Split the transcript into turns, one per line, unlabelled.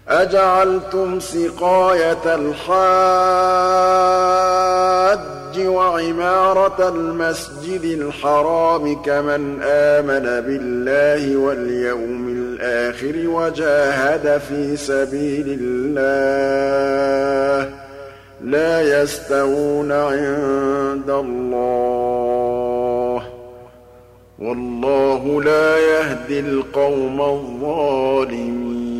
أَجَعَلْتُمْ سِقَايَةَ الْحَاجِّ وَعِمَارَةَ الْمَسْجِدِ الْحَرَامِ كَمَنْ آمَنَ بِاللَّهِ وَالْيَوْمِ الْآخِرِ وَجَاهَدَ فِي سَبِيلِ اللَّهِ ۚ لَا يَسْتَوُونَ عِندَ اللَّهِ ۗ وَاللَّهُ لَا يَهْدِي الْقَوْمَ الظَّالِمِينَ.